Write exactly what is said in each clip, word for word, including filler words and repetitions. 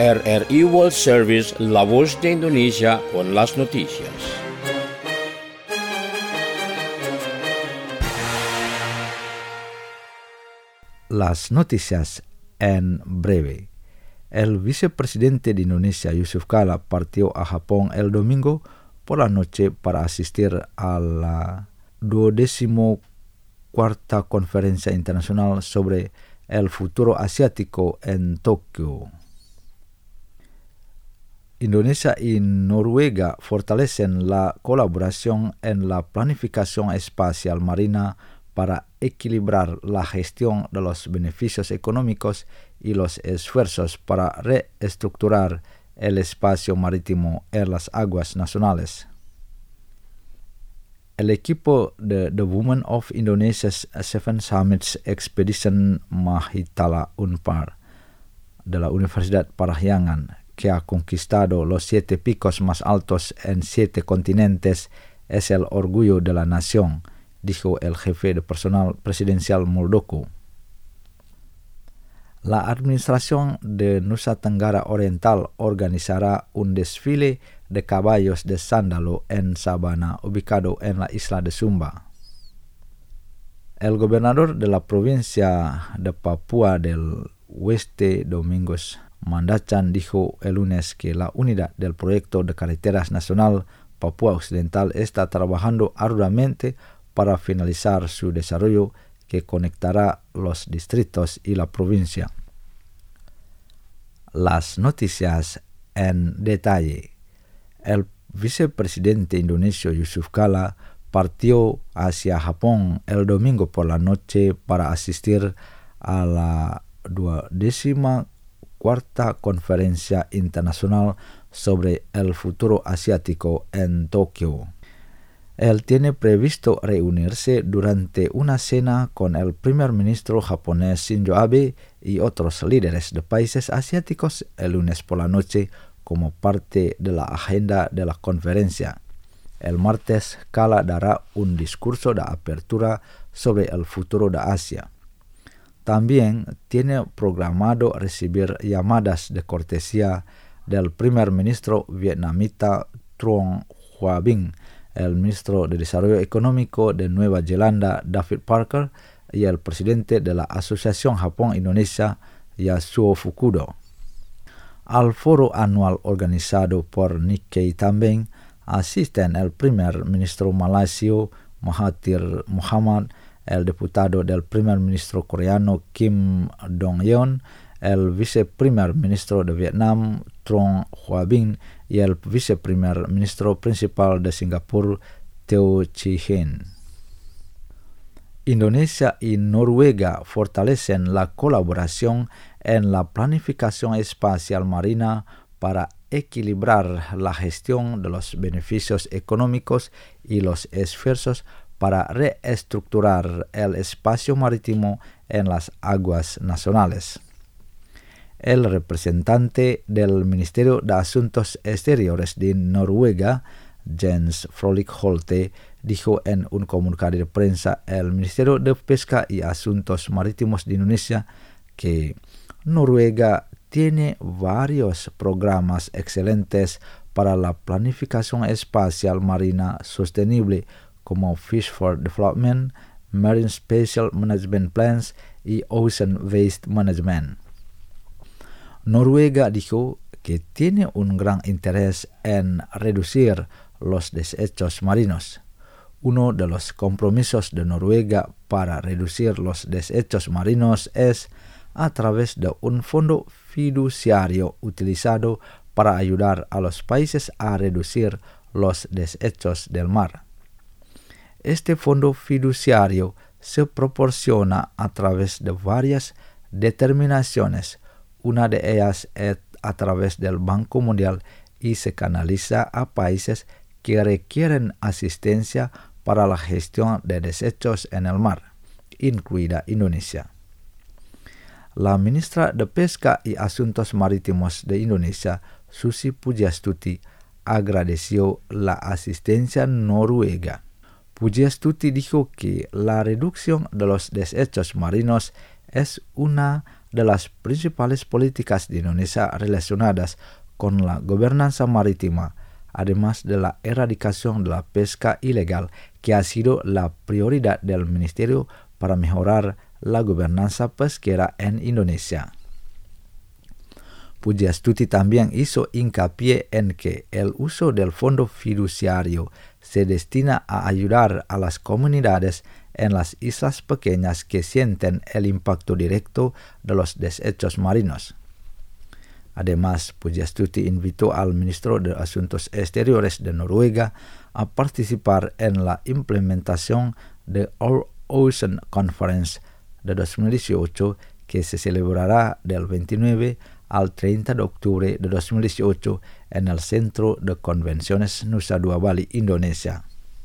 R R I World Service, la voz de Indonesia con las noticias. Las noticias en breve. El vicepresidente de Indonesia, Yusuf Kala, partió a Japón el domingo por la noche para asistir a la duodécimo cuarta conferencia internacional sobre el futuro asiático en Tokio. Indonesia y Noruega fortalecen la colaboración en la planificación espacial marina para equilibrar la gestión de los beneficios económicos y los esfuerzos para reestructurar el espacio marítimo en las aguas nacionales. El equipo de The Women of Indonesia's Seven Summits Expedition Mahitala Unpar de la Universidad Parahyangan, que ha conquistado los siete picos más altos en siete continentes, es el orgullo de la nación, dijo el jefe de personal presidencial Muldoko. La administración de Nusa Tenggara Oriental organizará un desfile de caballos de sándalo en Sabana, ubicado en la isla de Sumba. El gobernador de la provincia de Papua del Oeste, Domingos Mandacan, dijo el lunes que la unidad del proyecto de carreteras nacional Papua Occidental está trabajando arduamente para finalizar su desarrollo, que conectará los distritos y la provincia. Las noticias en detalle. El vicepresidente indonesio Yusuf Kala partió hacia Japón el domingo por la noche para asistir a la duodécima cuarta conferencia internacional sobre el futuro asiático en Tokio. Él tiene previsto reunirse durante una cena con el primer ministro japonés Shinzo Abe y otros líderes de países asiáticos el lunes por la noche como parte de la agenda de la conferencia. El martes, Kala dará un discurso de apertura sobre el futuro de Asia. También tiene programado recibir llamadas de cortesía del primer ministro vietnamita Truong Hoa Binh, el ministro de Desarrollo Económico de Nueva Zelanda David Parker y el presidente de la Asociación Japón-Indonesia Yasuo Fukudo. Al foro anual organizado por Nikkei también asisten el primer ministro malaysia Mahathir Mohamad, el diputado del primer ministro coreano Kim Dong-yeon, el viceprimer ministro de Vietnam Truong Hoa Binh y el viceprimer ministro principal de Singapur Teo Chee Hean. Indonesia y Noruega fortalecen la colaboración en la planificación espacial marina para equilibrar la gestión de los beneficios económicos y los esfuerzos para reestructurar el espacio marítimo en las aguas nacionales. El representante del Ministerio de Asuntos Exteriores de Noruega, Jens Frolic Holte, dijo en un comunicado de prensa el Ministerio de Pesca y Asuntos Marítimos de Indonesia que Noruega tiene varios programas excelentes para la planificación espacial marina sostenible como Fish for Development, Marine Spatial Management Plans y Ocean Waste Management. Noruega dijo que tiene un gran interés en reducir los desechos marinos. Uno de los compromisos de Noruega para reducir los desechos marinos es a través de un fondo fiduciario utilizado para ayudar a los países a reducir los desechos del mar. Este fondo fiduciario se proporciona a través de varias determinaciones. Una de ellas es a través del Banco Mundial y se canaliza a países que requieren asistencia para la gestión de desechos en el mar, incluida Indonesia. La ministra de Pesca y Asuntos Marítimos de Indonesia, Susi Pujastuti, agradeció la asistencia noruega. Pujastuti dijo que la reducción de los desechos marinos es una de las principales políticas de Indonesia relacionadas con la gobernanza marítima, además de la erradicación de la pesca ilegal, que ha sido la prioridad del Ministerio para mejorar la gobernanza pesquera en Indonesia. Pujiastuti también hizo hincapié en que el uso del fondo fiduciario se destina a ayudar a las comunidades en las islas pequeñas que sienten el impacto directo de los desechos marinos. Además, Pujiastuti invitó al ministro de Asuntos Exteriores de Noruega a participar en la implementación de Our Ocean Conference de dos mil dieciocho, que se celebrará del veintinueve al treinta de octubre de dos mil dieciocho en el Centro de Convenciones Nusa Dua Bali, Indonesia.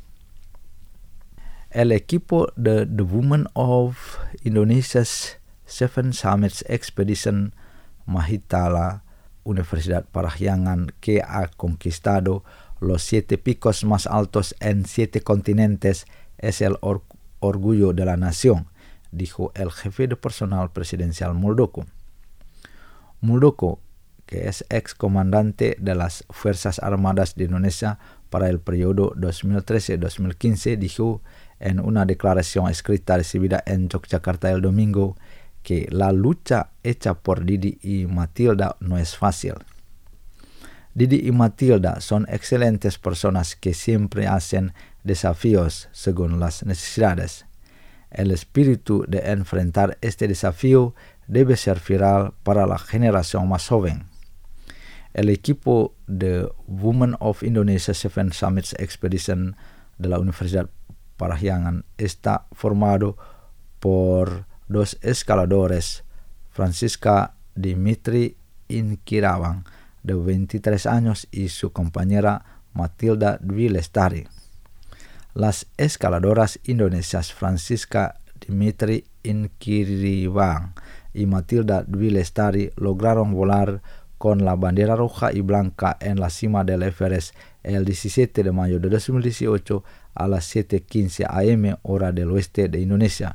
El equipo de The Women of Indonesia's Seven Summits Expedition Mahitala, Universidad Parahyangan, que ha conquistado los siete picos más altos en siete continentes, es el or- orgullo de la nación, dijo el jefe de personal presidencial Muldoko. Muldoko, que es ex comandante de las Fuerzas Armadas de Indonesia para el periodo dos mil trece a dos mil quince, dijo en una declaración escrita recibida en Yogyakarta el domingo que la lucha hecha por Didi y Matilda no es fácil. Didi y Matilda son excelentes personas que siempre hacen desafíos según las necesidades. El espíritu de enfrentar este desafío debe ser viral para la generación más joven. El equipo de Women of Indonesia Seven Summits Expedition de la Universidad Parahyangan está formado por dos escaladores, Francisca Dimitri Inkirawang, de veintitrés años, y su compañera Matilda Dwi Lestari. Las escaladoras indonesias Francisca Dimitri Inkirawang y Matilda Dwi Lestari lograron volar con la bandera roja y blanca en la cima del Everest el diecisiete de mayo de dos mil dieciocho a las siete quince a eme hora del oeste de Indonesia.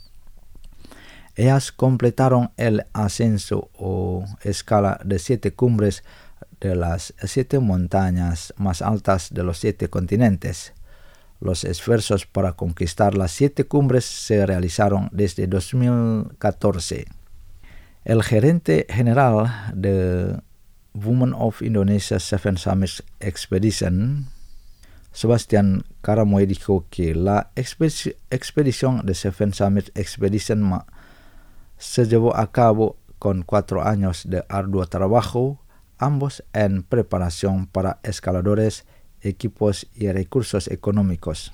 Ellas completaron el ascenso o escala de siete cumbres de las siete montañas más altas de los siete continentes. Los esfuerzos para conquistar las siete cumbres se realizaron desde dos mil catorce. El gerente general de Women of Indonesia Seven Summits Expedition, Sebastian Karamoy, dijo que la expedi- expedición de Seven Summits Expedition ma- se llevó a cabo con cuatro años de arduo trabajo, ambos en preparación para escaladores, equipos y recursos económicos.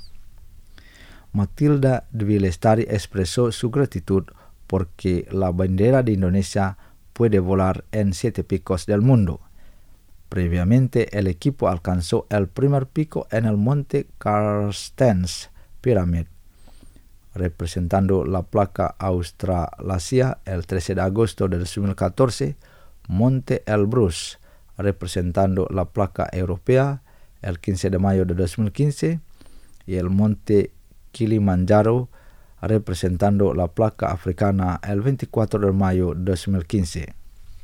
Matilda Dwi Lestari expresó su gratitud porque la bandera de Indonesia puede volar en siete picos del mundo. Previamente, el equipo alcanzó el primer pico en el monte Carstensz Pyramid, representando la placa Australasia el trece de agosto de dos mil catorce, monte Elbrus, representando la placa europea el quince de mayo de dos mil quince, y el monte Kilimanjaro, representando la placa africana el veinticuatro de mayo de dos mil quince.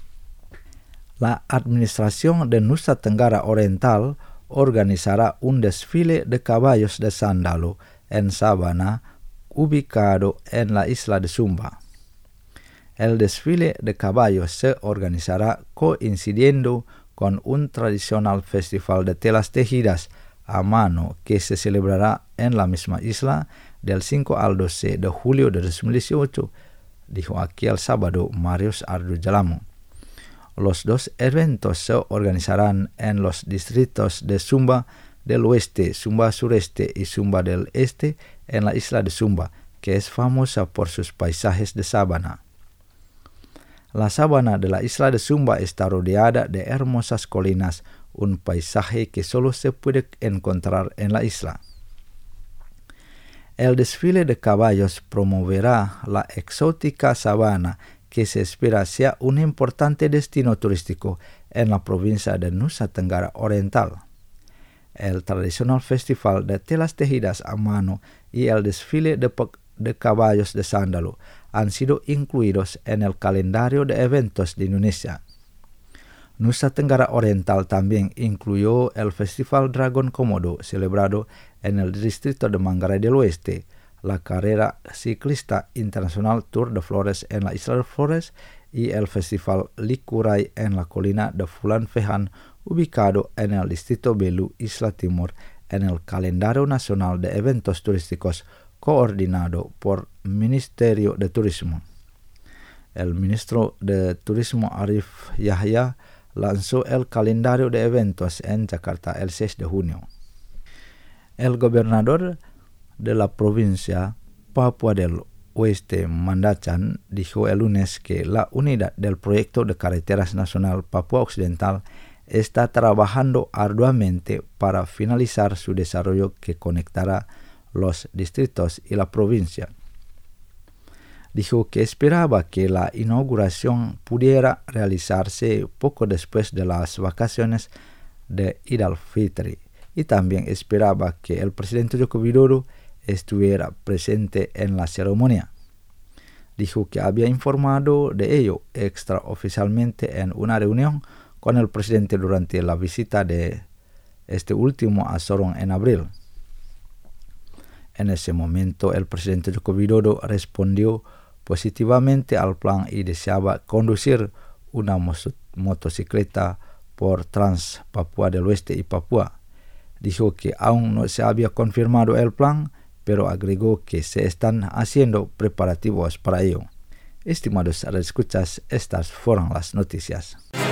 La administración de Nusa Tenggara Oriental organizará un desfile de caballos de sándalo en Sabana, ubicado en la isla de Sumba. El desfile de caballos se organizará coincidiendo con un tradicional festival de telas tejidas a mano que se celebrará en la misma isla del cinco al doce de julio de dos mil dieciocho, dijo aquí el sábado Marius Ardujalamo. Los dos eventos se organizarán en los distritos de Sumba del Oeste, Sumba Sureste y Sumba del Este en la isla de Sumba, que es famosa por sus paisajes de sabana. La sabana de la isla de Sumba está rodeada de hermosas colinas, un paisaje que solo se puede encontrar en la isla. El desfile de caballos promoverá la exótica sabana, que se espera sea un importante destino turístico en la provincia de Nusa Tenggara Oriental. El tradicional festival de telas tejidas a mano y el desfile de, de caballos de sándalo han sido incluidos en el calendario de eventos de Indonesia. Nusa Tenggara Oriental también incluyó el Festival Dragon Komodo celebrado en el distrito de Manggarai del Oeste, la carrera ciclista internacional Tour de Flores en la isla de Flores y el Festival Likurai en la colina de Fulan Fehan, ubicado en el distrito Belu, Isla Timur, en el calendario nacional de eventos turísticos coordinado por Ministerio de Turismo. El ministro de Turismo Arif Yahya lanzó el calendario de eventos en Jakarta el seis de junio. El gobernador de la provincia Papua del Oeste, Mandachan, dijo el lunes que la unidad del proyecto de carreteras nacional Papua Occidental está trabajando arduamente para finalizar su desarrollo que conectará los distritos y la provincia. Dijo que esperaba que la inauguración pudiera realizarse poco después de las vacaciones de Eid al-Fitri y también esperaba que el presidente Joko Widodo estuviera presente en la ceremonia. Dijo que había informado de ello extraoficialmente en una reunión con el presidente durante la visita de este último a Sorong en abril. En ese momento el presidente Joko Widodo respondió positivamente al plan y deseaba conducir una motocicleta por Trans Papua del Oeste y Papua. Dijo que aún no se había confirmado el plan, pero agregó que se están haciendo preparativos para ello. Estimados escuchas, estas fueron las noticias.